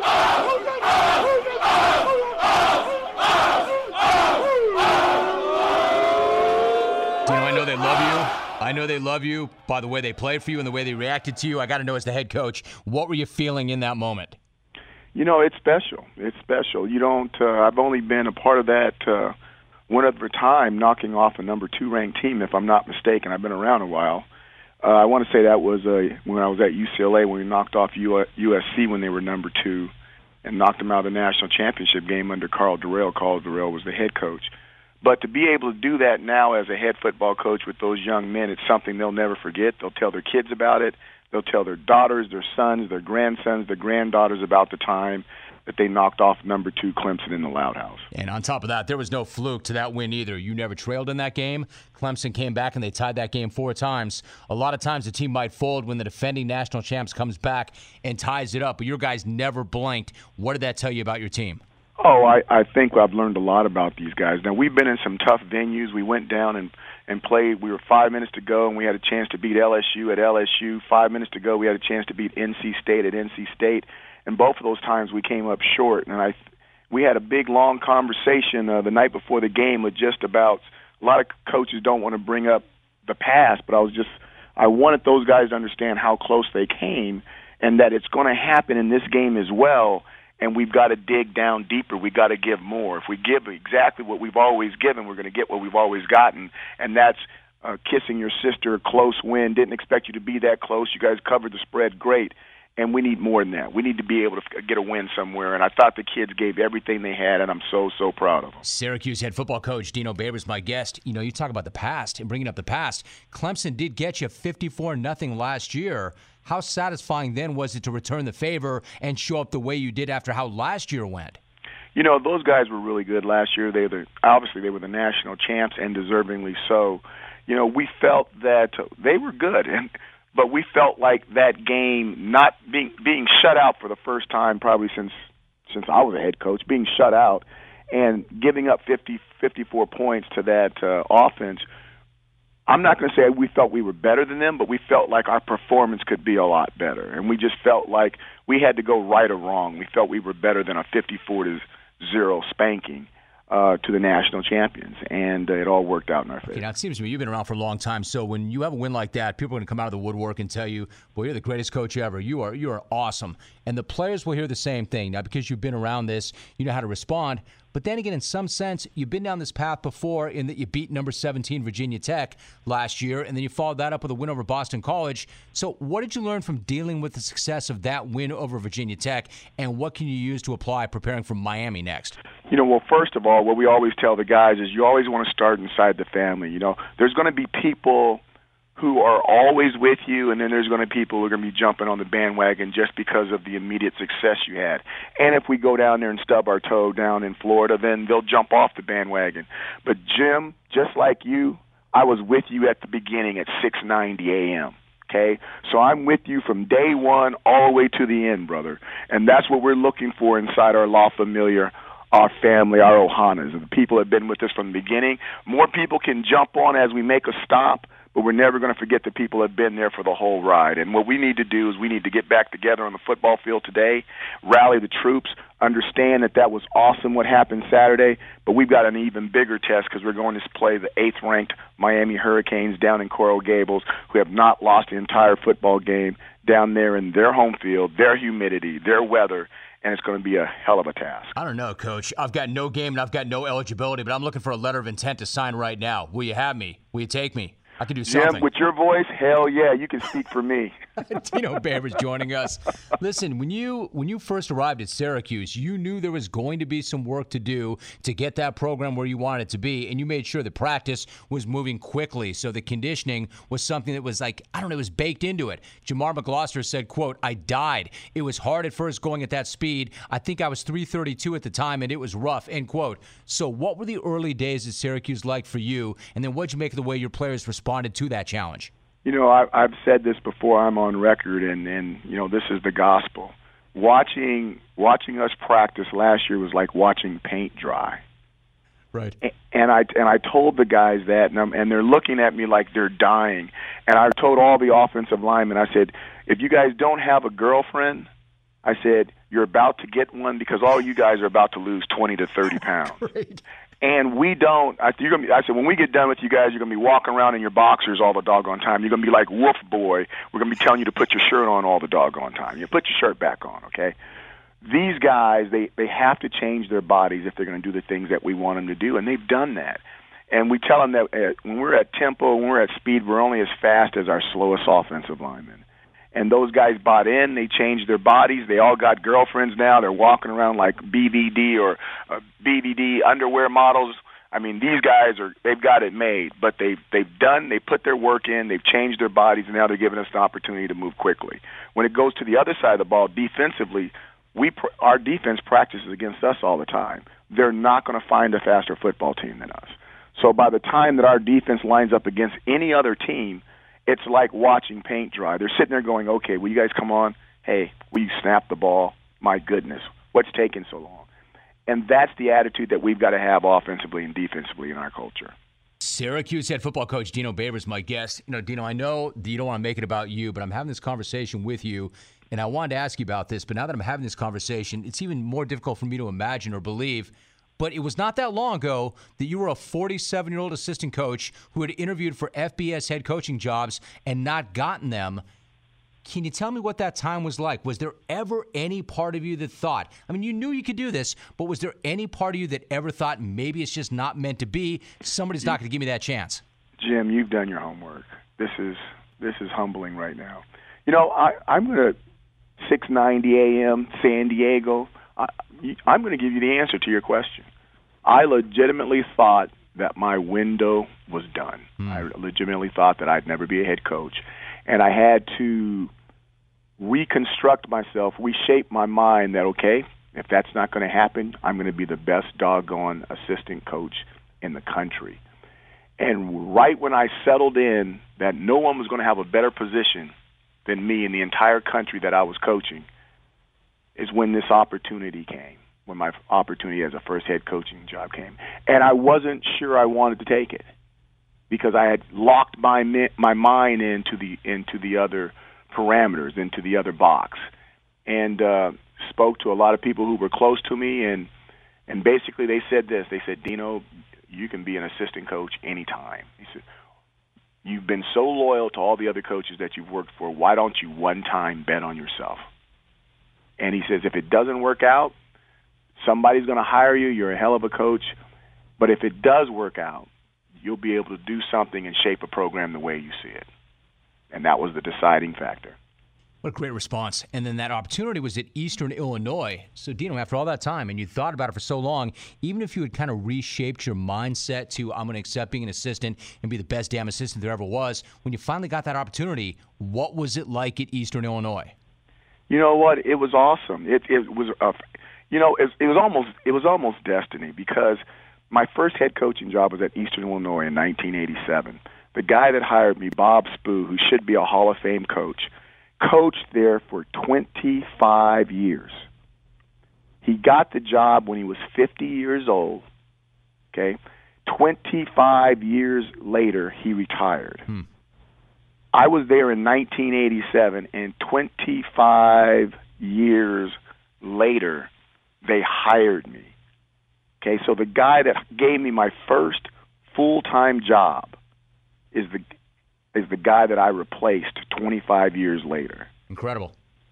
They love you. I know they love you by the way they played for you and the way they reacted to you. I got to know, as the head coach, what were you feeling in that moment? You know, it's special. It's special. You don't. Uh, I've only been a part of that uh, one other time, knocking off a number two ranked team, if I'm not mistaken. I've been around a while. Uh, I want to say that was uh, when I was at U C L A when we knocked off U S C when they were number two. and knocked them out of the national championship game under Carl Durrell. Carl Durrell was the head coach. But to be able to do that now as a head football coach with those young men, it's something they'll never forget. They'll tell their kids about it. They'll tell their daughters, their sons, their grandsons, their granddaughters about the time that they knocked off number two Clemson in the Loud House. And on top of that, there was no fluke to that win either. You never trailed in that game. Clemson came back and they tied that game four times. A lot of times the team might fold when the defending national champs comes back and ties it up, but your guys never blanked. What did that tell you about your team? Oh, I, I think I've learned a lot about these guys. Now, we've been in some tough venues. We went down and, and played. We were five minutes to go, and we had a chance to beat L S U at L S U. Five minutes to go, we had a chance to beat N C State at N C State. And both of those times we came up short. And I, we had a big, long conversation uh, the night before the game with just about – a lot of coaches don't want to bring up the past, but I was just – I wanted those guys to understand how close they came and that it's going to happen in this game as well. And we've got to dig down deeper. We've got to give more. If we give exactly what we've always given, we're going to get what we've always gotten, and that's uh, kissing your sister, a close win. Didn't expect you to be that close. You guys covered the spread great, and we need more than that. We need to be able to get a win somewhere, and I thought the kids gave everything they had, and I'm so, so proud of them. Syracuse head football coach Dino Babers, my guest. You know, you talk about the past and bringing up the past. Clemson did get you fifty-four nothing last year. How satisfying then was it to return the favor and show up the way you did after how last year went? You know, those guys were really good last year. They were the, obviously they were the national champs, and deservingly so. You know, we felt that they were good, and but we felt like that game not being being shut out for the first time probably since since I was a head coach, being shut out and giving up fifty, fifty-four points to that uh, offense. I'm not going to say we felt we were better than them, but we felt like our performance could be a lot better. And we just felt like we had to go right or wrong. We felt we were better than a fifty-four to zero spanking uh, to the national champions. And uh, it all worked out in our favor. Okay, now, it seems to me you've been around for a long time. So when you have a win like that, people are going to come out of the woodwork and tell you, boy, you're the greatest coach ever. You are, you are awesome. And the players will hear the same thing. Now, because you've been around this, you know how to respond. But then again, in some sense, you've been down this path before in that you beat number seventeen Virginia Tech last year, and then you followed that up with a win over Boston College. So what did you learn from dealing with the success of that win over Virginia Tech, and what can you use to apply preparing for Miami next? You know, well, first of all, what we always tell the guys is you always want to start inside the family. You know, there's going to be people who are always with you, and then there's going to be people who are going to be jumping on the bandwagon just because of the immediate success you had. And if we go down there and stub our toe down in Florida, then they'll jump off the bandwagon. But, Jim, just like you, I was with you at the beginning at six ninety a.m., okay? So I'm with you from day one all the way to the end, brother. And that's what we're looking for inside our La Familia, our family, our Ohanas. The people have been with us from the beginning. More people can jump on as we make a stop, but we're never going to forget the people that have been there for the whole ride. And what we need to do is we need to get back together on the football field today, rally the troops, understand that that was awesome what happened Saturday, but we've got an even bigger test because we're going to play the eighth-ranked Miami Hurricanes down in Coral Gables, who have not lost the entire football game down there in their home field, their humidity, their weather, and it's going to be a hell of a task. I don't know, Coach. I've got no game and I've got no eligibility, but I'm looking for a letter of intent to sign right now. Will you have me? Will you take me? I can do something. Jim, with your voice, hell yeah, you can speak for me. Dino Babers joining us. Listen, when you when you first arrived at Syracuse, you knew there was going to be some work to do to get that program where you wanted it to be, and you made sure the practice was moving quickly, so the conditioning was something that was like, I don't know, it was baked into it. Jamar McGloster said, quote, I died. It was hard at first going at that speed. I think I was three thirty-two at the time, and it was rough, end quote. So what were the early days at Syracuse like for you, and then what'd you make of the way your players responded to that challenge? You know, I, I've said this before. I'm on record, and, and you know, this is the gospel. Watching watching us practice last year was like watching paint dry. Right. And I and I told the guys that, and, I'm, and they're looking at me like they're dying. And I told all the offensive linemen, I said, if you guys don't have a girlfriend, I said, you're about to get one because all you guys are about to lose twenty to thirty pounds. Great. And we don't. I, you're gonna be, I said, when we get done with you guys, you're going to be walking around in your boxers all the doggone time. You're going to be like Wolf Boy. We're going to be telling you to put your shirt on all the doggone time. You put your shirt back on, okay? These guys, they, they have to change their bodies if they're going to do the things that we want them to do, and they've done that. And we tell them that uh, when we're at tempo, when we're at speed, we're only as fast as our slowest offensive linemen. And those guys bought in. They changed their bodies. They all got girlfriends now. They're walking around like B V D or uh, B V D underwear models. I mean, these guys are, they've got it made, but they've, they've done, they put their work in, they've changed their bodies, and now they're giving us the opportunity to move quickly. When it goes to the other side of the ball, defensively, we our defense practices against us all the time. They're not going to find a faster football team than us. So by the time that our defense lines up against any other team, it's like watching paint dry. They're sitting there going, okay, will you guys come on? Hey, will you snap the ball? My goodness, what's taking so long? And that's the attitude that we've got to have offensively and defensively in our culture. Syracuse head football coach Dino Babers, my guest. You know, Dino, I know that you don't want to make it about you, but I'm having this conversation with you, and I wanted to ask you about this. But now that I'm having this conversation, it's even more difficult for me to imagine or believe. But it was not that long ago that you were a forty-seven-year-old assistant coach who had interviewed for F B S head coaching jobs and not gotten them. Can you tell me what that time was like? Was there ever any part of you that thought, I mean, you knew you could do this, but was there any part of you that ever thought maybe it's just not meant to be? Somebody's not going to give me that chance. Jim, you've done your homework. This is this is humbling right now. You know, I, I'm going to six ninety a.m. San Diego. I, I'm going to give you the answer to your question. I legitimately thought that my window was done. Hmm. I legitimately thought that I'd never be a head coach. And I had to reconstruct myself, reshape my mind that, okay, if that's not going to happen, I'm going to be the best doggone assistant coach in the country. And right when I settled in that no one was going to have a better position than me in the entire country that I was coaching is when this opportunity came, when my opportunity as a first head coaching job came. And I wasn't sure I wanted to take it because I had locked my my mind into the into the other parameters, into the other box, and uh, spoke to a lot of people who were close to me, and and basically they said this. They said, Dino, you can be an assistant coach anytime. He said, you've been so loyal to all the other coaches that you've worked for. Why don't you one time bet on yourself? And he says, if it doesn't work out, somebody's going to hire you. You're a hell of a coach. But if it does work out, you'll be able to do something and shape a program the way you see it. And that was the deciding factor. What a great response. And then that opportunity was at Eastern Illinois. So, Dino, after all that time, and you thought about it for so long, even if you had kind of reshaped your mindset to, I'm going to accept being an assistant and be the best damn assistant there ever was, when you finally got that opportunity, what was it like at Eastern Illinois? You know what? It was awesome. It, it was, a, you know, it, it was almost it was almost destiny because my first head coaching job was at Eastern Illinois in nineteen eighty-seven. The guy that hired me, Bob Spoo, who should be a Hall of Fame coach, coached there for twenty-five years. He got the job when he was fifty years old. Okay, twenty-five years later, he retired. Hmm. I was there in nineteen eighty-seven, and twenty-five years later, they hired me. Okay, so the guy that gave me my first full-time job is the is the guy that I replaced twenty-five years later. Incredible.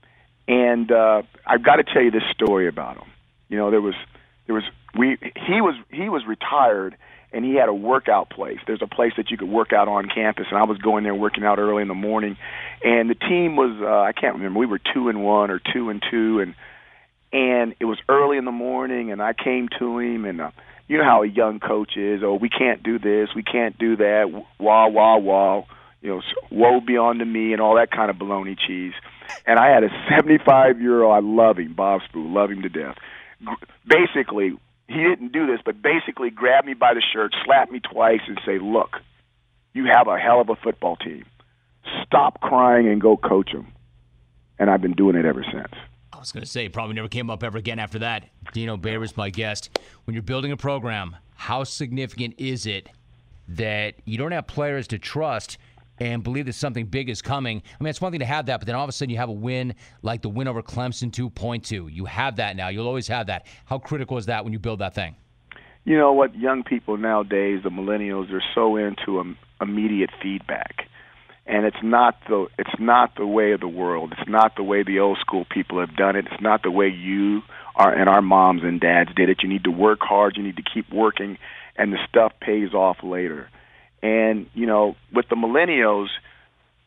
And uh, I've got to tell you this story about him. You know, there was there was we he was he was retired. And he had a workout place. There's a place that you could work out on campus, and I was going there working out early in the morning. And the team was, uh, I can't remember, we were two and one or two and two, and and it was early in the morning, and I came to him, and uh, you know how a young coach is, oh, we can't do this, we can't do that, wah, wah, wah, you know, woe be unto me, and all that kind of baloney cheese. And I had a seventy-five-year-old, I love him, Bob Spoo, love him to death. Basically, he didn't do this, but basically grab me by the shirt, slap me twice, and say, look, you have a hell of a football team. Stop crying and go coach them. And I've been doing it ever since. I was going to say, probably never came up ever again after that. Dino Babers, my guest. When you're building a program, how significant is it that you don't have players to trust and believe that something big is coming? I mean, it's one thing to have that, but then all of a sudden you have a win like the win over Clemson two point two. You have that now. You'll always have that. How critical is that when you build that thing? You know what? Young people nowadays, the millennials, are so into um, immediate feedback. And it's not the it's not the way of the world. It's not the way the old school people have done it. It's not the way you are and our moms and dads did it. You need to work hard. You need to keep working, and the stuff pays off later. And, you know, with the millennials,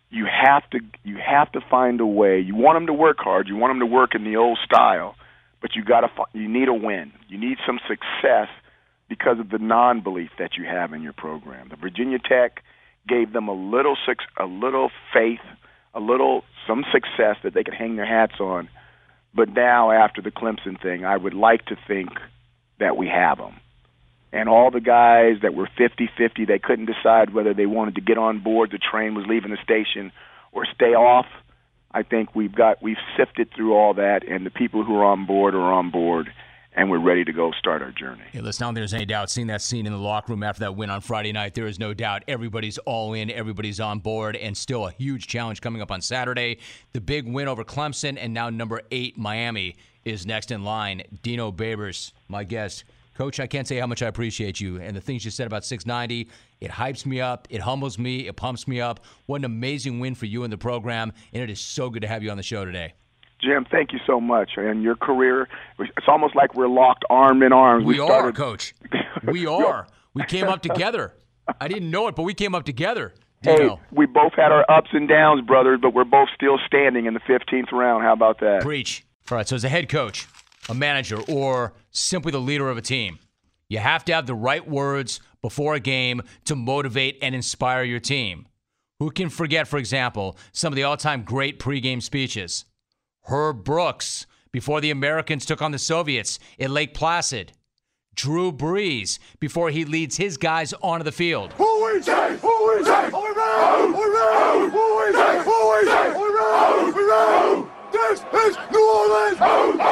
you have to you have to find a way. You want them to work hard. You want them to work in the old style, but you got to you need a win. You need some success because of the non-belief that you have in your program. The Virginia Tech gave them a little a little faith, a little some success that they could hang their hats on. But now, after the Clemson thing, I would like to think that we have them. And all the guys that were fifty-fifty, they couldn't decide whether they wanted to get on board, the train was leaving the station, or stay off. I think we've got we've sifted through all that, and the people who are on board are on board, and we're ready to go start our journey. Hey, listen, I don't think there's any doubt. Seeing that scene in the locker room after that win on Friday night, there is no doubt everybody's all in, everybody's on board, and still a huge challenge coming up on Saturday. The big win over Clemson, and now number eight, Miami, is next in line. Dino Babers, my guest. Coach, I can't say how much I appreciate you and the things you said about six ninety. It hypes me up. It humbles me. It pumps me up. What an amazing win for you and the program, and it is so good to have you on the show today. Jim, thank you so much. And your career, it's almost like we're locked arm in arms. We, we are, started... Coach. We are. We came up together. I didn't know it, but we came up together. Hey, Dino. we both had our ups and downs, brothers, but we're both still standing in the fifteenth round. How about that? Preach. All right, so as a head coach, a manager, or simply the leader of a team, you have to have the right words before a game to motivate and inspire your team. Who can forget, for example, some of the all-time great pregame speeches? Herb Brooks, before the Americans took on the Soviets at Lake Placid. Drew Brees, before he leads his guys onto the field. Who we say? Who we say? We round! We round! Who we say? Who we say? We round! We round! This is New Orleans!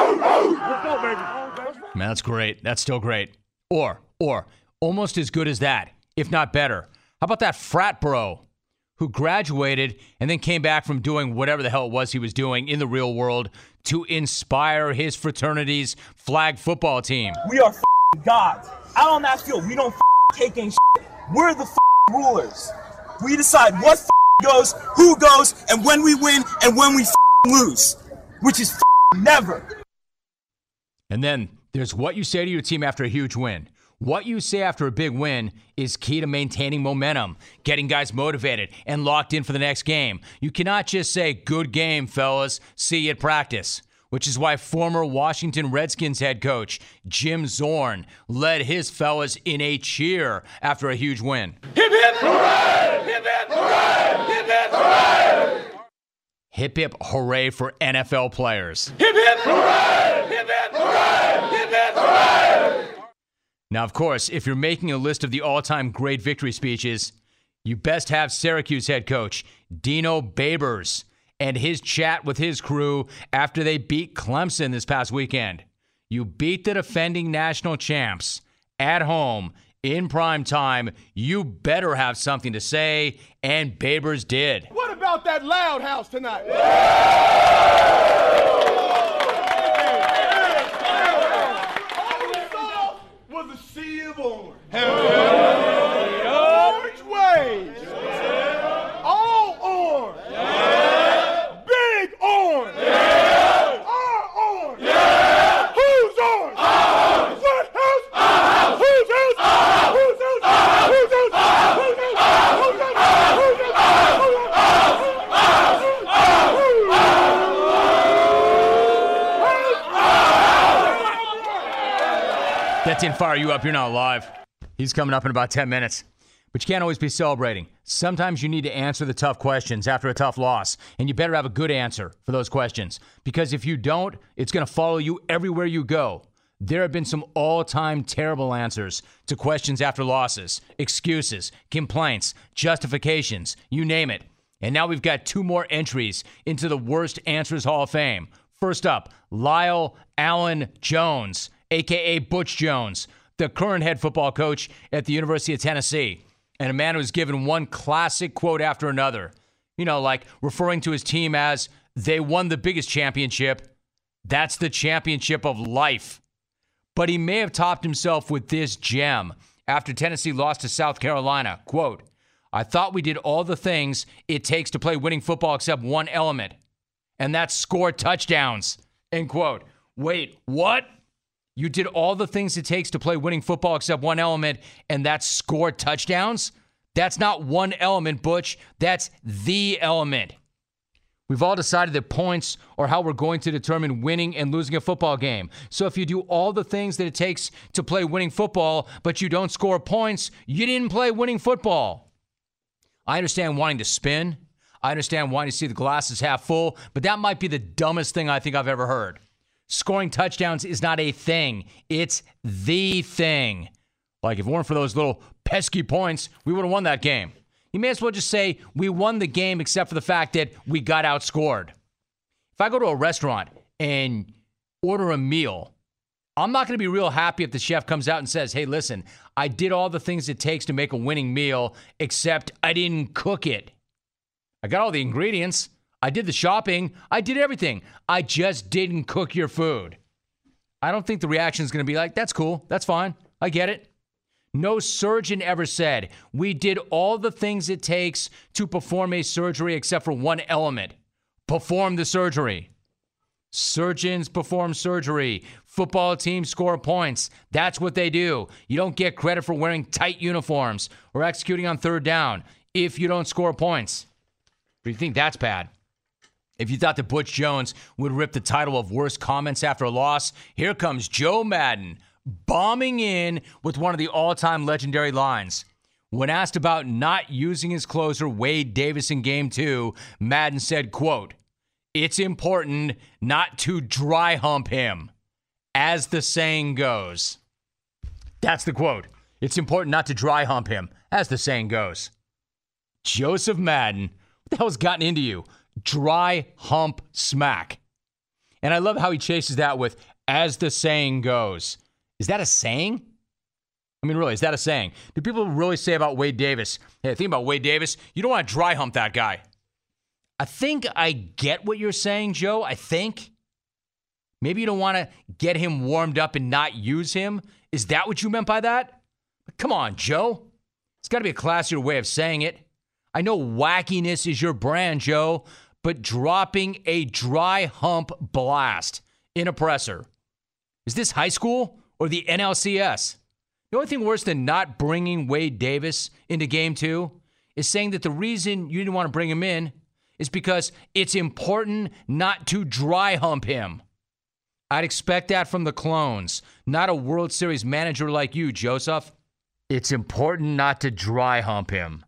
Let's go, baby. Man, that's great. That's still great. Or, or, almost as good as that, if not better. How about that frat bro who graduated and then came back from doing whatever the hell it was he was doing in the real world to inspire his fraternity's flag football team? We are f***ing gods. Out on that field, we don't f***ing take in shit. We're the f***ing rulers. We decide what f***ing goes, who goes, and when we win and when we f***ing lose, which is f***ing never. And then there's what you say to your team after a huge win. What you say after a big win is key to maintaining momentum, getting guys motivated and locked in for the next game. You cannot just say, good game, fellas, see you at practice, which is why former Washington Redskins head coach Jim Zorn led his fellas in a cheer after a huge win. Hip, hip, hooray! Hip, hip, hooray! Hip, hip, hooray! Hip, hip, hooray for N F L players. Hip, hip, hooray! Hip, hip, hooray! Hip, hip, hooray! Now, of course, if you're making a list of the all-time great victory speeches, you best have Syracuse head coach Dino Babers and his chat with his crew after they beat Clemson this past weekend. You beat the defending national champs at home in prime time. You better have something to say, and Babers did. What about that loud house tonight? Was a sea of orange. Orange waves. All orange. Big orange. Our orange. Who's orange? What house? Whose house? Whose house? Whose house? Whose house? Whose house? Whose That didn't fire you up. You're not live. He's coming up in about ten minutes. But you can't always be celebrating. Sometimes you need to answer the tough questions after a tough loss, and you better have a good answer for those questions. Because if you don't, it's going to follow you everywhere you go. There have been some all-time terrible answers to questions after losses, excuses, complaints, justifications, you name it. And now we've got two more entries into the Worst Answers Hall of Fame. First up, Lyle Allen Jones, a k a. Butch Jones, the current head football coach at the University of Tennessee, and a man who's given one classic quote after another. You know, like referring to his team as, they won the biggest championship. That's the championship of life. But he may have topped himself with this gem after Tennessee lost to South Carolina. Quote, I thought we did all the things it takes to play winning football except one element, and that's score touchdowns. End quote. Wait, what? You did all the things it takes to play winning football except one element, and that's score touchdowns? That's not one element, Butch. That's the element. We've all decided that points are how we're going to determine winning and losing a football game. So if you do all the things that it takes to play winning football, but you don't score points, you didn't play winning football. I understand wanting to spin. I understand wanting to see the glasses half full, but that might be the dumbest thing I think I've ever heard. Scoring touchdowns is not a thing. It's the thing. Like, if it weren't for those little pesky points, we would have won that game. You may as well just say we won the game except for the fact that we got outscored. If I go to a restaurant and order a meal, I'm not going to be real happy if the chef comes out and says, hey, listen, I did all the things it takes to make a winning meal, except I didn't cook it. I got all the ingredients. I did the shopping. I did everything. I just didn't cook your food. I don't think the reaction is going to be like, that's cool. That's fine. I get it. No surgeon ever said, we did all the things it takes to perform a surgery except for one element. Perform the surgery. Surgeons perform surgery. Football teams score points. That's what they do. You don't get credit for wearing tight uniforms or executing on third down if you don't score points. But you think that's bad? If you thought that Butch Jones would rip the title of worst comments after a loss, here comes Joe Madden, bombing in with one of the all-time legendary lines. When asked about not using his closer, Wade Davis, in game two, Madden said, quote, it's important not to dry hump him, as the saying goes. That's the quote. It's important not to dry hump him, as the saying goes. Joseph Madden, what the hell's gotten into you? Dry hump smack. And I love how he chases that with, as the saying goes. Is that a saying? I mean, really, is that a saying? Do people really say about Wade Davis, hey, think about Wade Davis, you don't want to dry hump that guy? I think I get what you're saying, Joe. I think. Maybe you don't want to get him warmed up and not use him. Is that what you meant by that? Come on, Joe. It's got to be a classier way of saying it. I know wackiness is your brand, Joe, but dropping a dry hump blast in a presser. Is this high school or the N L C S? The only thing worse than not bringing Wade Davis into game two is saying that the reason you didn't want to bring him in is because it's important not to dry hump him. I'd expect that from the clones, not a World Series manager like you, Joseph. It's important not to dry hump him,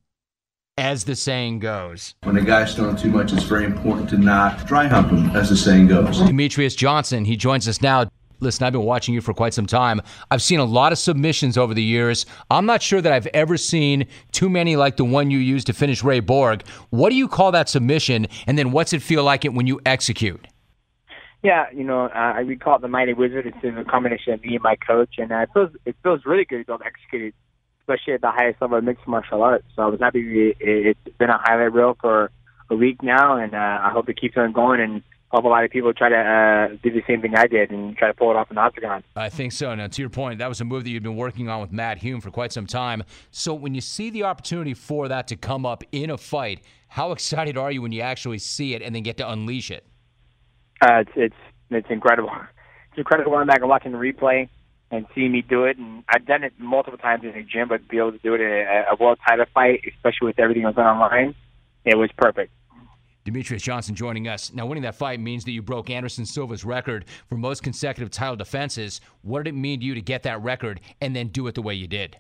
as the saying goes. When a guy's throwing too much, it's very important to not dry hump him, as the saying goes. Demetrius Johnson, he joins us now. Listen, I've been watching you for quite some time. I've seen a lot of submissions over the years. I'm not sure that I've ever seen too many like the one you used to finish Ray Borg. What do you call that submission, and then what's it feel like it when you execute? Yeah, you know, uh, we call it the Mighty Wizard. It's a combination of me and my coach, and uh, it feels it feels really good to be able to execute it, especially at the highest level of mixed martial arts. So I was happy. It, it's been a highlight reel for a week now, and uh, I hope it keeps on going and hope a lot of people try to uh, do the same thing I did and try to pull it off in the octagon. I think so. Now, to your point, that was a move that you've been working on with Matt Hume for quite some time. So when you see the opportunity for that to come up in a fight, how excited are you when you actually see it and then get to unleash it? Uh, it's, it's it's incredible. It's incredible going back and watching the replay and seeing me do it. And I've done it multiple times in the gym, but to be able to do it in a, a world title fight, especially with everything that was online, it was perfect. Demetrius Johnson joining us. Now, winning that fight means that you broke Anderson Silva's record for most consecutive title defenses. What did it mean to you to get that record and then do it the way you did?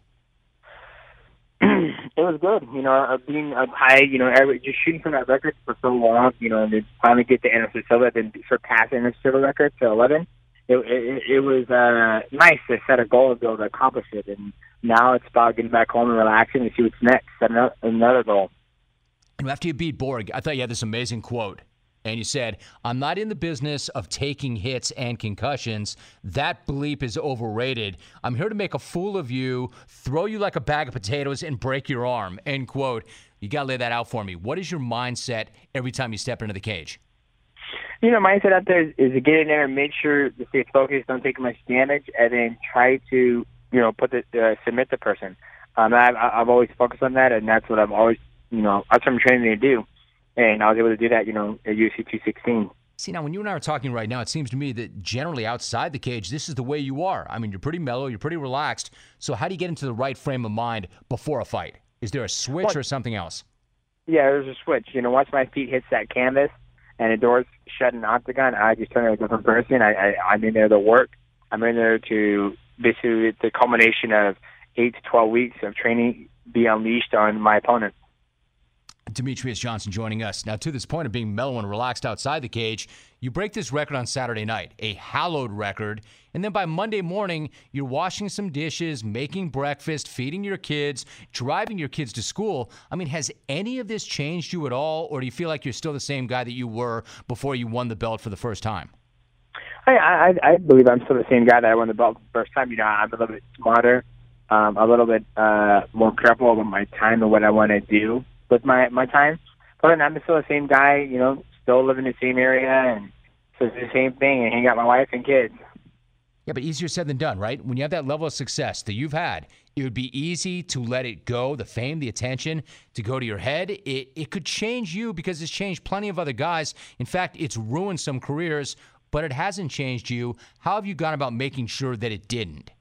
It was good, you know, uh, being up high, you know, every, just shooting from that record for so long, you know, and then finally get to Anderson Silva, then surpass Anderson Silva record to eleven. It, it, it was uh, nice to set a goal and be able to accomplish it, and now it's about getting back home and relaxing and see what's next, set another goal. And after you beat Borg, I thought you had this amazing quote. And you said, I'm not in the business of taking hits and concussions. That bleep is overrated. I'm here to make a fool of you, throw you like a bag of potatoes, and break your arm. End quote. You got to lay that out for me. What is your mindset every time you step into the cage? You know, mindset out there is, is to get in there and make sure to stay focused, don't take much damage, and then try to, you know, put the uh, submit the person. Um, I've, I've always focused on that, and that's what I'm always, you know, that's what I'm training to do. And I was able to do that, you know, at U F C two sixteen. See, now, when you and I are talking right now, it seems to me that generally outside the cage, this is the way you are. I mean, you're pretty mellow, you're pretty relaxed. So how do you get into the right frame of mind before a fight? Is there a switch Well, or something else? Yeah, there's a switch. You know, once my feet hits that canvas and the doors shut in the octagon, I just turn into a different person. I, I, I'm in there to work. I'm in there to basically the culmination of eight to twelve weeks of training be unleashed on my opponent. Demetrious Johnson joining us. Now, to this point of being mellow and relaxed outside the cage, you break this record on Saturday night, a hallowed record, and then by Monday morning, you're washing some dishes, making breakfast, feeding your kids, driving your kids to school. I mean, has any of this changed you at all, or do you feel like you're still the same guy that you were before you won the belt for the first time? I, I, I believe I'm still the same guy that I won the belt for the first time. You know, I'm a little bit smarter, um, a little bit uh, more careful about my time and what I want to do with my, my time. But I'm still the same guy, you know, still live in the same area and so it's the same thing and hang out with my wife and kids. Yeah, but easier said than done, right? When you have that level of success that you've had, it would be easy to let it go, the fame, the attention, to go to your head. It, it could change you because it's changed plenty of other guys. In fact, it's ruined some careers, but it hasn't changed you. How have you gone about making sure that it didn't?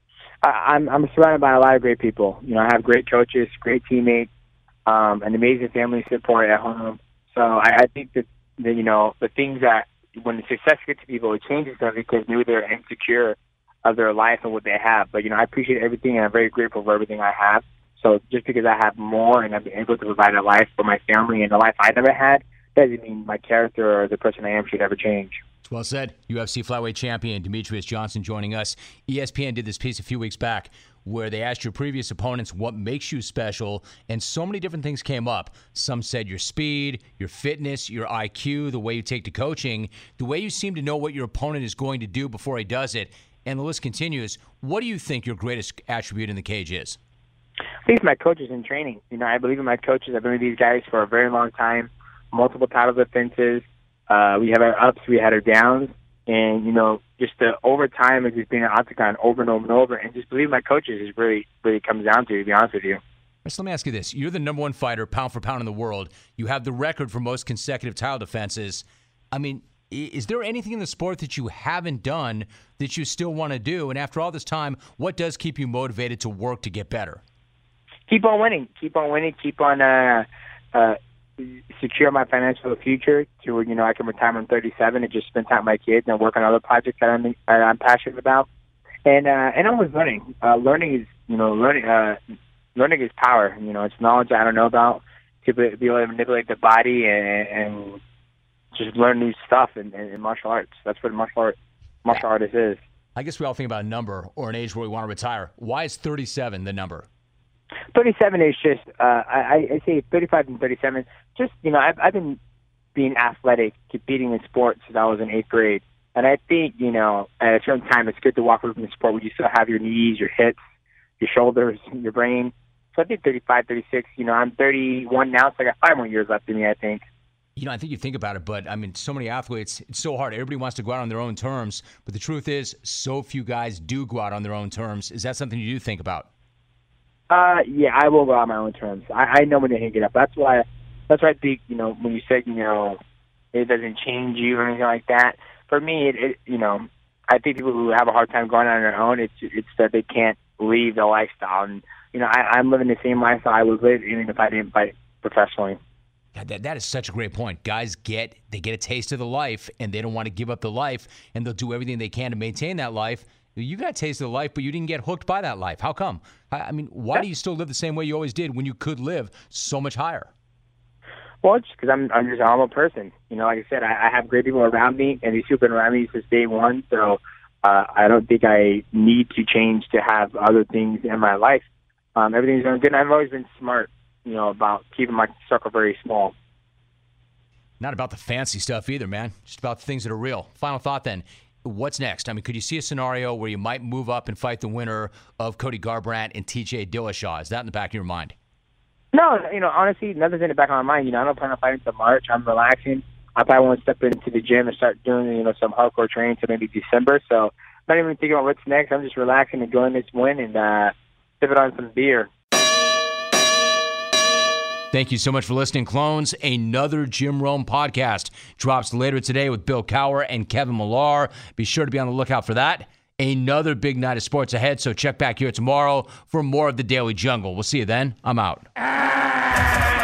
I, I'm, I'm surrounded by a lot of great people. You know, I have great coaches, great teammates, Um, an amazing family support at home. So I, I think that, that, you know, the things that when the success gets to people, it changes them because maybe they're insecure of their life and what they have. But, you know, I appreciate everything and I'm very grateful for everything I have. So just because I have more and I've been able to provide a life for my family and a life I never had, doesn't mean my character or the person I am should ever change. Well said. U F C flyweight champion Demetrious Johnson joining us. E S P N did this piece a few weeks back where they asked your previous opponents what makes you special, and so many different things came up. Some said your speed, your fitness, your I Q, the way you take to coaching, the way you seem to know what your opponent is going to do before he does it, and the list continues. What do you think your greatest attribute in the cage is? I think it's my coaches in training. You know, I believe in my coaches. I've been with these guys for a very long time, multiple title defenses. Uh, we have our ups, we had our downs, and, you know, just the over time of just being an octagon over and over and over, and just believe my coaches is really, really comes down to, to be honest with you. So let me ask you this. You're the number one fighter, pound for pound in the world. You have the record for most consecutive title defenses. I mean, is there anything in the sport that you haven't done that you still want to do? And after all this time, what does keep you motivated to work to get better? Keep on winning. Keep on winning. Keep on uh, uh, secure my financial future to where, you know, I can retire when I'm thirty-seven and just spend time with my kids and work on other projects that I'm, I'm passionate about. And uh, and always learning. Uh, learning is, you know, learning uh, learning is power. You know, it's knowledge I don't know about. To be, be able to manipulate the body and, and just learn new stuff in, in, in martial arts. That's what martial art martial artist is. I guess we all think about a number or an age where we want to retire. Why is thirty-seven the number? thirty-seven is just, uh, I, I say thirty-five and thirty-seven. Just, you know, I've, I've been being athletic, competing in sports since I was in eighth grade. And I think, you know, at a certain time, it's good to walk away from the sport where you still have your knees, your hips, your shoulders, your brain. So I think thirty-five, thirty-six, you know, I'm thirty-one now, so I got five more years left in me, I think. You know, I think you think about it, but, I mean, so many athletes, it's so hard. Everybody wants to go out on their own terms. But the truth is, so few guys do go out on their own terms. Is that something you do think about? Uh, yeah, I will go on my own terms. I, I know when to hang it up. That's why, that's why I think, you know, when you said, you know, it doesn't change you or anything like that. For me, it, it you know, I think people who have a hard time going on their own, it's it's that they can't leave the lifestyle. And, you know, I, I'm living the same lifestyle I would live even if I didn't fight professionally. That, that is such a great point. Guys get, they get a taste of the life, and they don't want to give up the life, and they'll do everything they can to maintain that life. You got a taste of the life, but you didn't get hooked by that life. How come? I, I mean, why do you still live the same way you always did when you could live so much higher? Well, it's because I'm, I'm just a normal person. You know, like I said, I, I have great people around me, and these people have been around me since day one, so uh, I don't think I need to change to have other things in my life. Um, everything's going good, and I've always been smart, you know, about keeping my circle very small. Not about the fancy stuff either, man. Just about the things that are real. Final thought then. What's next? I mean, could you see a scenario where you might move up and fight the winner of Cody Garbrandt and T J Dillashaw? Is that in the back of your mind? No, you know, honestly, nothing's in the back of my mind. You know, I don't plan on fighting until March. I'm relaxing. I probably want to step into the gym and start doing, you know, some hardcore training until maybe December. So I'm not even thinking about what's next. I'm just relaxing, enjoying this win, and uh, sipping on some beer. Thank you so much for listening, Clones. Another Jim Rome podcast drops later today with Bill Cowher and Kevin Millar. Be sure to be on the lookout for that. another big night of sports ahead. So check back here tomorrow for more of the Daily Jungle. We'll see you then. I'm out.